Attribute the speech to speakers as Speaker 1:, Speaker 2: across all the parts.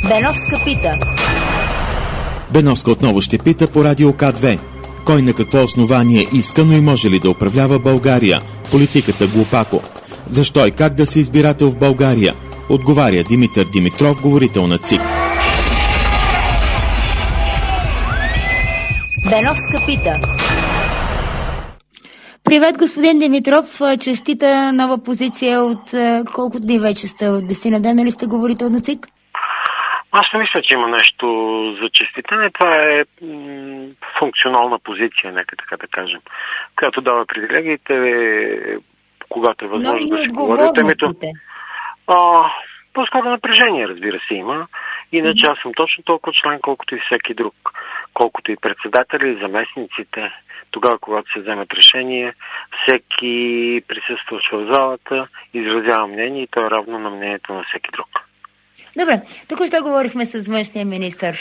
Speaker 1: Беновска пита.
Speaker 2: Беновска отново ще пита по радио К2. Кой на какво основание иска, но и може ли да управлява България? Политиката глупако. Защо и как да си избирател в България? Отговаря Димитър Димитров, говорител на ЦИК.
Speaker 1: Беновска пита.
Speaker 3: Привет, господин Димитров. Честита нова позиция от колко дни вече сте? От 10 на дена ли сте говорител на ЦИК?
Speaker 4: Аз не мисля, че има нещо за честитане. Това е функционална позиция, нека така да кажем, която дава привилегиите, когато е възможно да се говори от темето. По-скоро напрежение, разбира се, има. Иначе аз съм точно толкова член, колкото и всеки друг. Колкото и председатели, заместниците. Тогава, когато се вземат решение, всеки присъстващ в залата изразява мнение и то е равно на мнението на всеки друг.
Speaker 3: Добре, тук ще говорихме с външния министър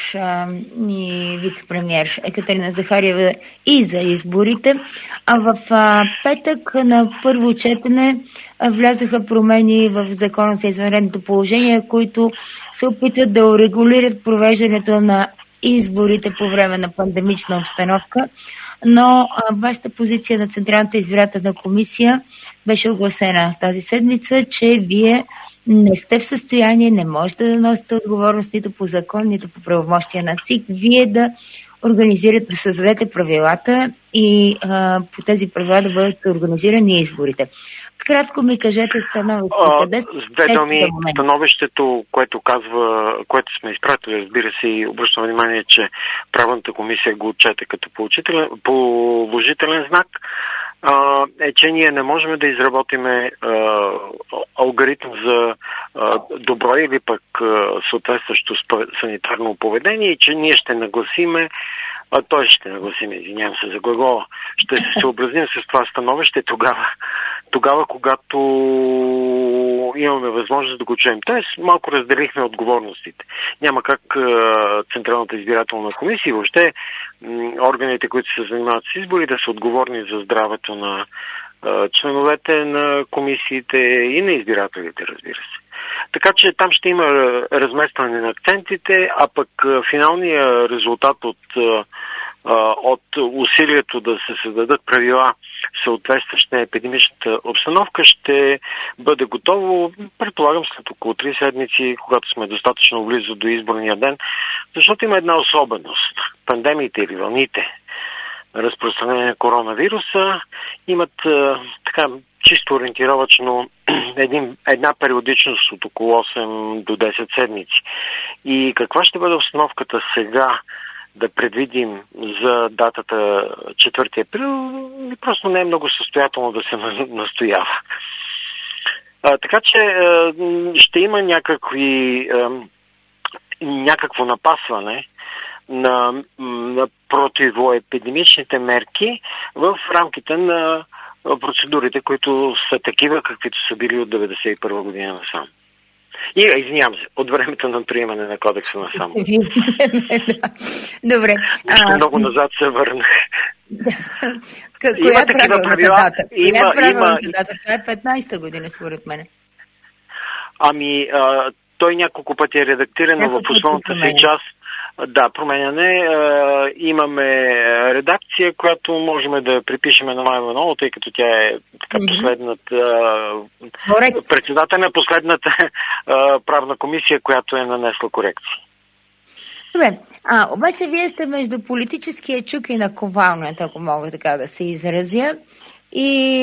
Speaker 3: и вице-премиер Екатерина Захариева и за изборите. А в петък на първо четене влязаха промени в Закона за извънредното положение, които се опитват да урегулират провеждането на изборите по време на пандемична обстановка. Но вашата позиция на Централната избирателна комисия беше огласена тази седмица, че вие не сте в състояние, не можете да носите отговорност нито по закон, нито по правомощия на ЦИК. Вие да организирате, да създадете правилата и по тези правила да бъдат организирани изборите. Кратко ми кажете становището. Къде сте?
Speaker 4: С две думи, становището, което сме изпратили, разбира се, и обръщам внимание, че правната комисия го отчете като положителен знак, е, че ние не можем да изработиме алгоритъм за добро или пък съответстващо санитарно поведение и че ние ще нагласиме, извинявам се за глагола, ще се съобразим с това становище тогава, когато имаме възможност да го чуем. Тоест, малко разделихме отговорностите. Няма как Централната избирателна комисия и въобще органите, които се занимават с избори, да са отговорни за здравето на членовете на комисиите и на избирателите, разбира се. Така че там ще има разместване на акцентите, а пък финалният резултат от усилието да се създадат правила, съответстващи на епидемичната обстановка, ще бъде готово, предполагам, след около 3 седмици, когато сме достатъчно близо до изборния ден, защото има една особеност. Пандемиите или вълните на разпространение на коронавируса имат чисто ориентировачно една периодичност от около 8 до 10 седмици. И каква ще бъде обстановката сега да предвидим за датата 4 април, просто не е много състоятелно да се настоява. Така че ще има някакво напасване на противоепидемичните мерки в рамките на процедурите, които са такива, каквито са били от 1991 година насам. И, извинявам се, от времето на приемане на кодекса насам.
Speaker 3: Добре.
Speaker 4: Много назад се върнах.
Speaker 3: Коя е правилната дата? Това е 15-та година, според мен.
Speaker 4: Той няколко пъти е редактиран в основната си част. Да, променяне. Имаме редакция, която можем да припишем на Мая Манолова, тъй като тя е последната председател на последната правна комисия, която е нанесла корекции.
Speaker 3: Добре. Обаче вие сте между политическия чук и наковалнята, ако мога така да се изразя. И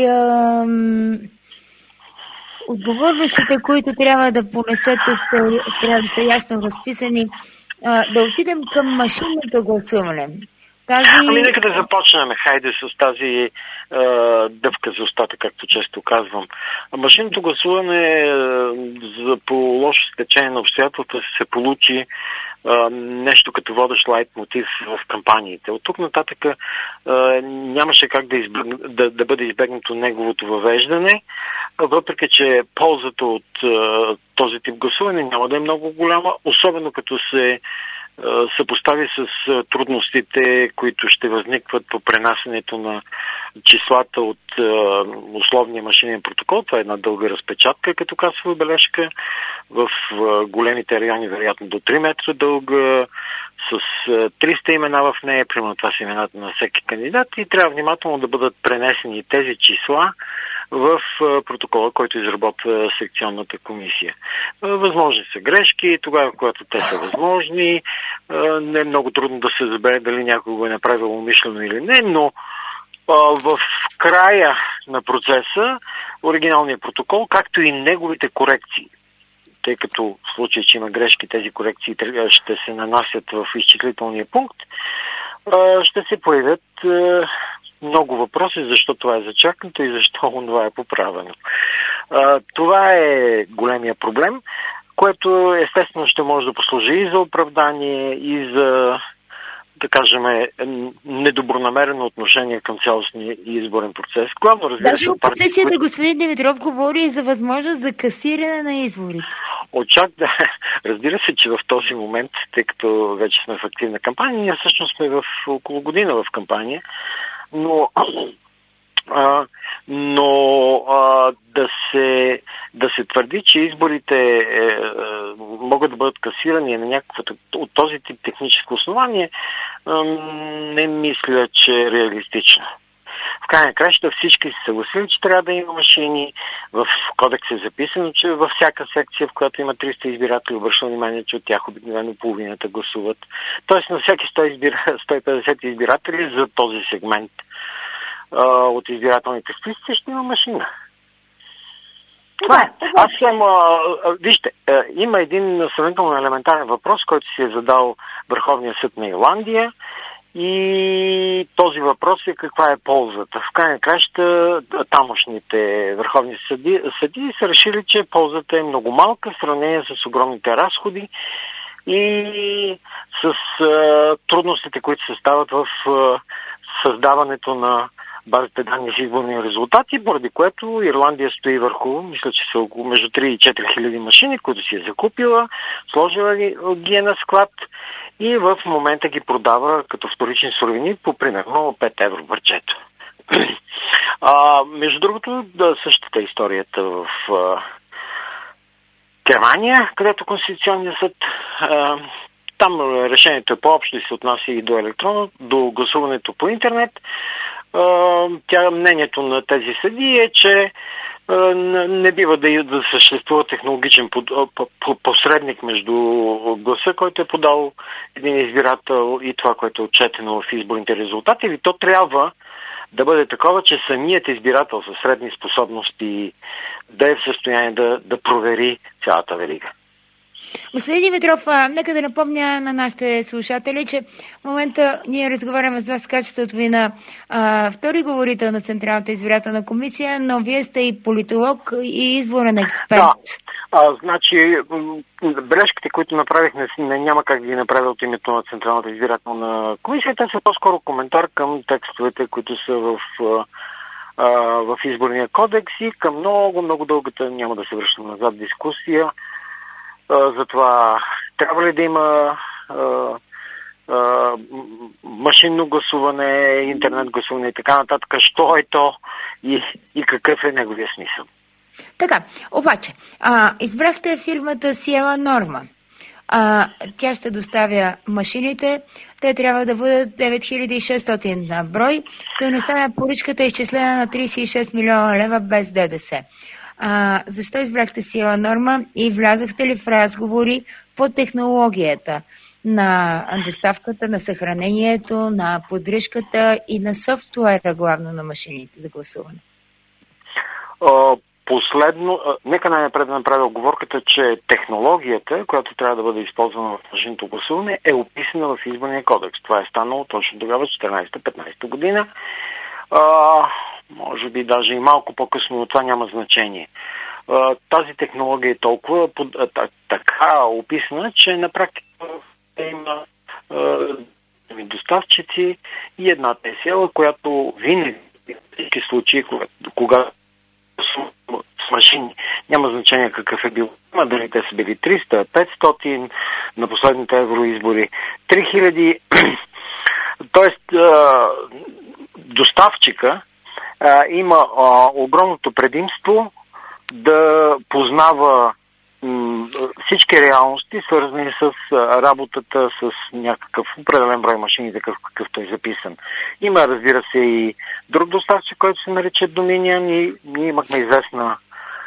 Speaker 3: отговорностите, които трябва да понесете, трябва да са ясно разписани. Да отидем към машинното гласуване.
Speaker 4: Нека да започнем, хайде, с тази дъвка за устата, както често казвам. Машинното гласуване по лошо стечение на обстоятелствата се получи нещо като водещ лайт мотив в кампаниите. От тук нататък нямаше как да бъде избегнато неговото въвеждане, въпреки че ползата от този тип гласуване няма да е много голяма, особено като се съпостави с трудностите, които ще възникват по пренасенето на числата от условния машинен протокол. Това е една дълга разпечатка като касова бележка. в големите райони, вероятно до 3 метра дълга, с 300 имена в нея, примерно това са имената на всеки кандидат, и трябва внимателно да бъдат пренесени тези числа в протокола, който изработва секционната комисия. Възможни са грешки, тогава, когато те са възможни, не е много трудно да се забере дали някой го е направил умишлено или не, но в края на процеса оригиналният протокол, както и неговите корекции, тъй като в случай, че има грешки, тези корекции ще се нанасят в изчислителния пункт, ще се появят много въпроси, защо това е зачакнато и защо това е поправено. Това е големия проблем, което естествено ще може да послужи и за оправдание, и за, да кажем, недобронамерено отношение към цялостния изборен процес. Главно, разбира се,
Speaker 3: опозицията, господин Димитров, говори и за възможност за касиране на изборите.
Speaker 4: Разбира се, че в този момент, тъй като вече сме в активна кампания, ние всъщност сме в около година в кампания, но да се твърди, че изборите могат да бъдат касирани на някакво от този тип техническо основание, не мисля, че е реалистично. В крайна краща всички се съгласили, че трябва да има машини. В кодекс е записано, че във всяка секция, в която има 300 избиратели, обръща внимание, че от тях обикновено половината гласуват. Тоест на всеки 150 избиратели за този сегмент от избирателните списъци ще има машина. Вижте, има един сравнително елементарен въпрос, който си е задал Върховния съд на Ирландия, и този въпрос е каква е ползата. В крайна краща тамошните върховни съдии са решили, че ползата е много малка в сравнение с огромните разходи и с трудностите, които се стават в създаването на базите данни с изборни резултати, поради което Ирландия стои върху, мисля, че са около между 3 и 4 хиляди машини, които си е закупила, сложила ги е на склад и в момента ги продава като вторични суровини по примерно 5 евро парчето. Между другото, същата историята в Германия, където Конституционният съд, там решението е по-общо и се отнася и до гласуването по интернет. Мнението на тези съдии е, че не бива да съществува технологичен посредник между гласа, който е подал един избирател, и това, което е отчетено в изборните резултати. И то трябва да бъде такова, че самият избирател със средни способности да е в състояние да провери цялата верига.
Speaker 3: Господин Димитров, нека да напомня на нашите слушатели, че в момента ние разговаряме с вас в качеството ви на втори говорител на Централната избирателна комисия, но вие сте и политолог и изборен експерт.
Speaker 4: Значи, бележките, които направих, няма как да ги направя от името на Централната избирателна комисия. Те са по-скоро коментар към текстовете, които са в изборния кодекс и към много дългата, няма да се връщам назад, дискусия за това трябва ли да има машинно гласуване, интернет гласуване и така нататък, що е то и какъв е неговия смисъл.
Speaker 3: Така, обаче, избрахте фирмата Сиела Норма. Тя ще доставя машините. Те трябва да бъдат 9600 на брой. Стойността на поръчката е изчислена на 36 милиона лева без ДДС. Защо избрахте Сиела Норма и влязохте ли в разговори по технологията на доставката, на съхранението, на поддръжката и на софтуера, главно на машините за гласуване?
Speaker 4: Последно, нека най-напред да направя оговорката, че технологията, която трябва да бъде използвана в машинното гласуване, е описана в изборния кодекс. Това е станало точно тогава, 14-15 година. Може би даже и малко по-късно, но това няма значение. Тази технология е толкова така описана, че на практика има доставчици и едната е Сиела, която винаги в всички случаи, когато с машини, няма значение какъв е бил, дали те са били 300, 500 на последните евроизбори, 3000, т.е. доставчика има огромното предимство да познава всички реалности, свързани с работата с някакъв определен брой машини, такъв какъвто е записан. Има, разбира се, и друг доставчик, който се нарича Dominion, и ние имахме известна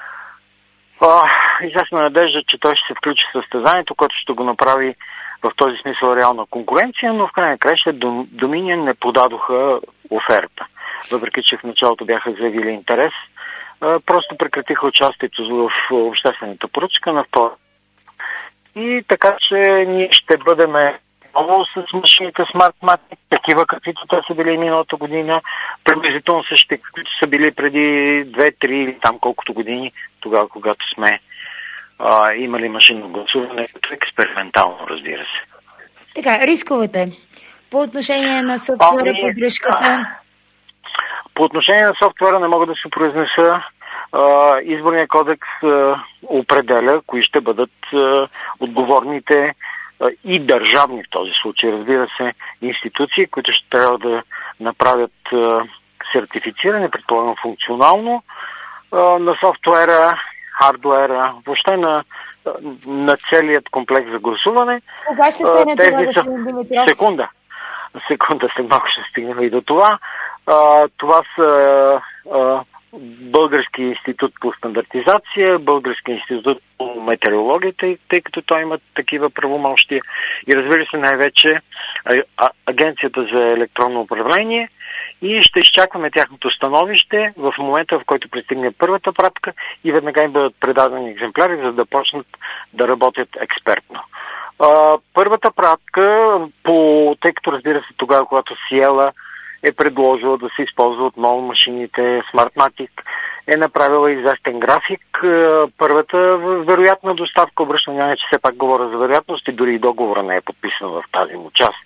Speaker 4: надежда, че той ще се включи в състезанието, което ще го направи в този смисъл реална конкуренция, но в крайна краща Dominion не подадоха оферта. Въпреки че в началото бяха заявили интерес, просто прекратиха участието в обществената поръчка на втора. И така, че ние ще бъдем много с машините Smartmatic, такива каквито те са били миналата година, приблизително същите, каквито са били преди 2-3 или там колкото години, тогава, когато сме имали машинно гласуване, като експериментално, разбира се.
Speaker 3: Така, рисковете. По отношение на софтуера, поддръжката?
Speaker 4: По отношение на софтуера не мога да се произнеса. Изборният кодекс определя кои ще бъдат отговорните и държавни в този случай, разбира се, институции, които ще трябва да направят сертифициране, предполагам функционално, на софтуера, хардуера, въобще на целият комплекс за гласуване.
Speaker 3: Кога ще стане това, господин Димитров?
Speaker 4: Секунда, след малко ще стигнем и до това. Това са Български институт по стандартизация, Български институт по метеорология, тъй като той има такива правомощия, и разбира се най-вече Агенцията за електронно управление, и ще изчакваме тяхното становище в момента, в който пристигне първата пратка и веднага им бъдат предадени екземпляри, за да почнат да работят експертно. Първата пратка, тъй като разбира се тогава, когато Сиела е предложила да се използва отново машините Smartmatic, е направила известен график. Първата вероятна доставка, обръщам внимание, че все пак говоря за вероятност и дори и договора не е подписан в тази му част,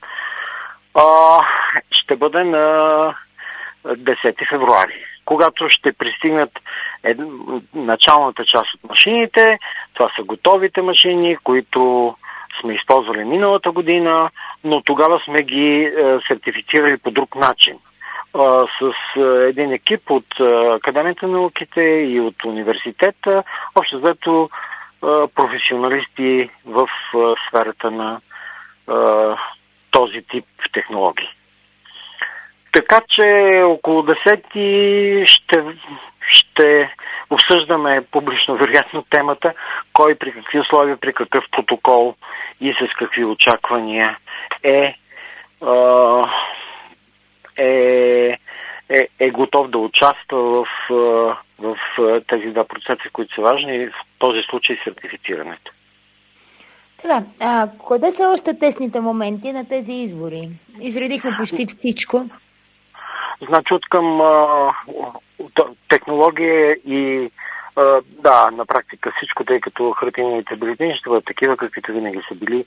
Speaker 4: ще бъде на 10 февруари, когато ще пристигнат началната част от машините. Това са готовите машини, които сме използвали миналата година, но тогава сме ги сертифицирали по друг начин. С един екип от Академията на науките и от университета, общо взето професионалисти в сферата на този тип технологии. Така че около 10 ще обсъждаме публично вероятно темата, кой при какви условия, при какъв протокол и с какви очаквания е готов да участва в тези два процеса, които са важни, в този случай сертифицирането.
Speaker 3: Така, къде са още тесните моменти на тези избори? Изредихме почти всичко.
Speaker 4: Значи от към технология и на практика всичко, тъй като хартийните бюлетини ще бъдат такива, каквито винаги са били,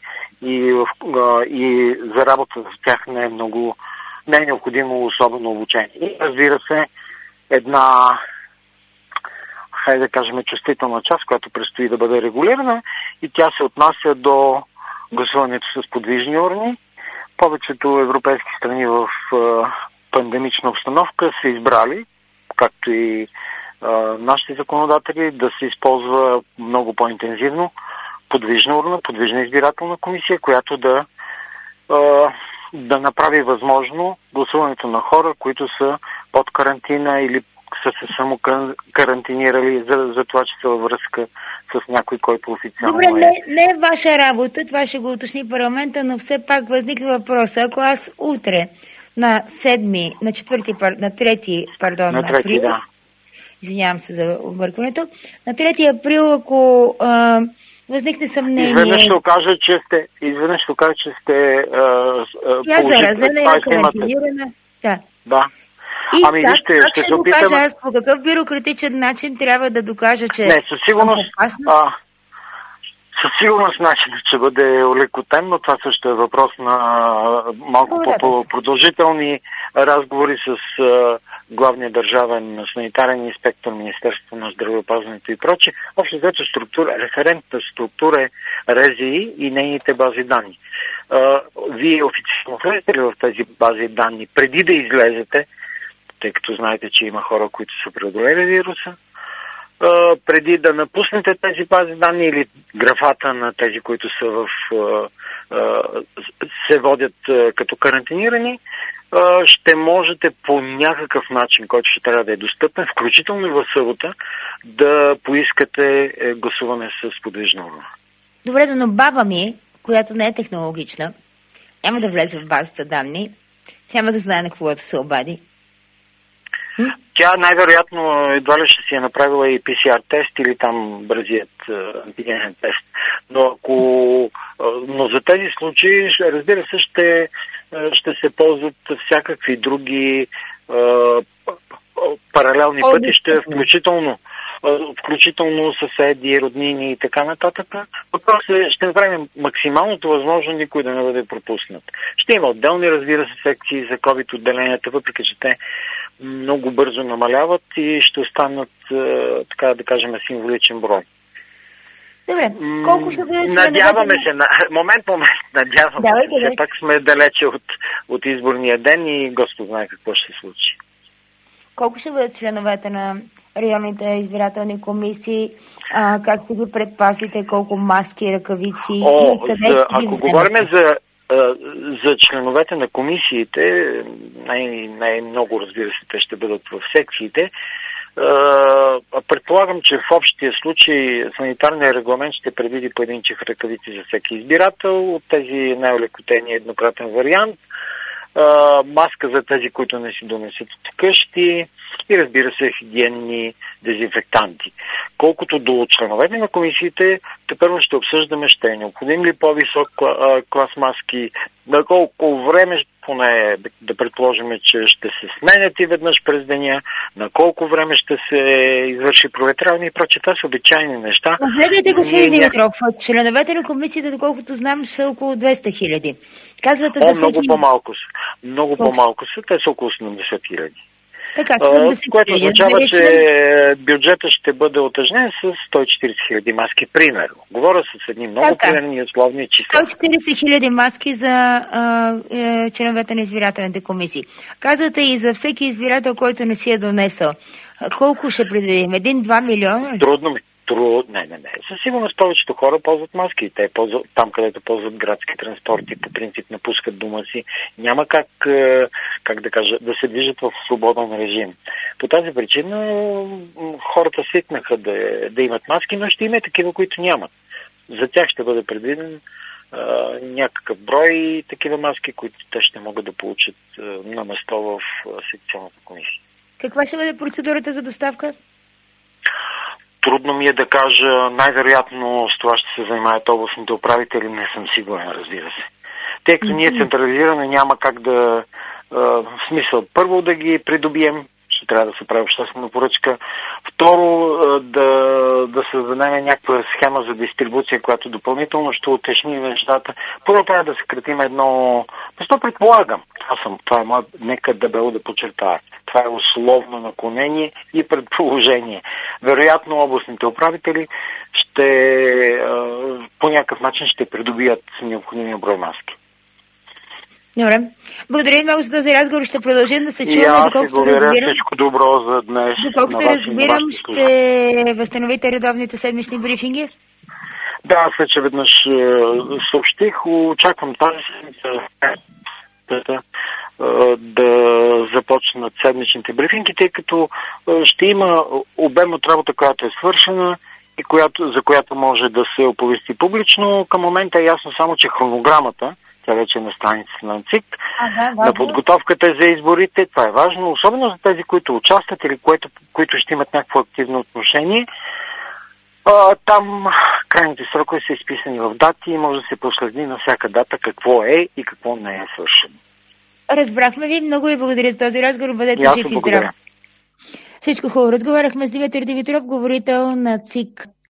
Speaker 4: и за работа с тях не е необходимо особено обучение. И разбира се, една, хайде да кажем, чувствителна част, която предстои да бъде регулирана, и тя се отнася до гласуването с подвижни урни. Повечето европейски страни в пандемична обстановка са избрали, както и нашите законодатели, да се използва много по-интензивно подвижна урна, подвижна избирателна комисия, която да направи възможно гласуването на хора, които са под карантина или са се само карантинирали за това, че са във връзка с някой, който официално
Speaker 3: Добре, не е ваша работа, това ще го уточни парламента, но все пак възниква въпроса, ако аз утре на 3 април,
Speaker 4: да.
Speaker 3: Извинявам се за объркването, на 3 април, ако възникне съмнение...
Speaker 4: Изведнъж ще окажа, че сте
Speaker 3: тя заразена и карантинирана.
Speaker 4: Да.
Speaker 3: И
Speaker 4: вижте,
Speaker 3: как ще докажа аз по какъв бюрократичен начин трябва да докажа, че съм опасност?
Speaker 4: Със сигурност начинът ще бъде олекотен, но това също е въпрос на малко по-продължителни разговори с главния държавен санитарен инспектор, Министерството на здравеопазването и прочее. Общо взето референтна структура е РЗИ и нейните бази данни. Вие официално влезете ли в тези бази данни преди да излезете, тъй като знаете, че има хора, които са преодолели вируса, преди да напуснете тези бази данни или графата на тези, които са се водят като карантинирани, ще можете по някакъв начин, който ще трябва да е достъпен, включително и в събота, да поискате гласуване с подвижна урна.
Speaker 3: Добре, но баба ми, която не е технологична, няма да влезе в базата данни, няма да знае на когото се обади.
Speaker 4: Тя най-вероятно едва ли ще си е направила и PCR тест или там бързият антигенен тест. Но за тези случаи, разбира се, ще се ползват всякакви други паралелни пътища, включително съседи, роднини и така нататък. Въпросът е, ще направим максималното възможно никой да не бъде пропуснат. Ще има отделни, разбира се, секции за COVID отделенията, въпреки че те много бързо намаляват и ще останат, така да кажем, символичен брой.
Speaker 3: Добре, колко ще бъдат членовете?
Speaker 4: Надяваме се, надяваме се. Все пак сме далече от изборния ден и Господ знае какво ще се случи.
Speaker 3: Колко ще бъдат членовете на районните избирателни комисии? Как ще ги предпасите? Колко маски, ръкавици и откъде ще ги
Speaker 4: вземете? Ако говорим за членовете на комисиите, най-много, разбира се, те ще бъдат в секциите. Предполагам, че в общия случай санитарният регламент ще предвиди по един чих ръкавици за всеки избирател, от тези най-олекотения еднократен вариант, маска за тези, които не си донесат от къщи и, разбира се, хигиенни дезинфектанти. Колкото до членовете на комисиите, тепърво ще обсъждаме, ще е необходим ли по-висок клас маски, на колко време, поне да предположим, че ще се сменят и веднъж през деня, на колко време ще се извърши проветряване и прочее. Това са обичайни неща.
Speaker 3: Гледайте, господин Димитров, членовете на комисията, доколкото знам, са около 200 хиляди. Казвате за всеки...
Speaker 4: Много по-малко са. Те са около 70 хиляди.
Speaker 3: Така,
Speaker 4: което означава, че бюджетът ще бъде утежнен с 140 хиляди маски, примерно. Говоря с едни много примерни и условни числа. 140
Speaker 3: хиляди маски за членовете на избирателните комисии. Казвате и за всеки избирател, който не си е донесъл. Колко ще предвидим? 1-2 милиона?
Speaker 4: Трудно ми. Не. Със сигурност повечето хора ползват маски. Те ползват, там, където ползват градски транспорти, по принцип напускат дома си. Няма как да кажа, да се движат в свободен режим. По тази причина хората свикнаха да имат маски, но ще има и такива, които нямат. За тях ще бъде предвиден някакъв брой такива маски, които те ще могат да получат на место в секционната комисия.
Speaker 3: Каква ще бъде процедурата за доставка?
Speaker 4: Трудно ми е да кажа. Най-вероятно с това ще се занимаят областните управители. Не съм сигурен, разбира се. Тъй като ние централизираме, няма как да... в смисъл, първо да ги придобием, ще трябва да се прави обществена поръчка. Второ, да създадем някаква схема за дистрибуция, която допълнително ще утешни нещата. Първо трябва да съкратим едно... Просто предполагам. Това е мое... Нека дебело да подчертая. Това е условно наклонение и предположение. Вероятно областните управители по някакъв начин ще придобият необходимия брой маски.
Speaker 3: Добре. Благодаря много за този разговор. Ще продължим да се чуваме.
Speaker 4: И аз ви благодаря, всичко добро за днес.
Speaker 3: Доколкото разбирам, ще възстановите редовните седмични брифинги?
Speaker 4: Да, аз вече веднъж съобщих. Очаквам тази седмица да започнат седмичните брифинги, тъй като ще има обем от работа, която е свършена и за която може да се оповести публично. Към момента е ясно само, че хронограмата, тя вече е на страницата на ЦИК, на подготовката за изборите, това е важно, особено за тези, които участват или които ще имат някакво активно отношение. Там крайните срокове са изписани в дати и може да се проследи на всяка дата какво е и какво не е свършено.
Speaker 3: Разбрахме ви. Много ви благодаря за този разговор. Бъдете жив и здрав. Всичко хубаво. Разговаряхме с Димитър Димитров, говорител на ЦИК.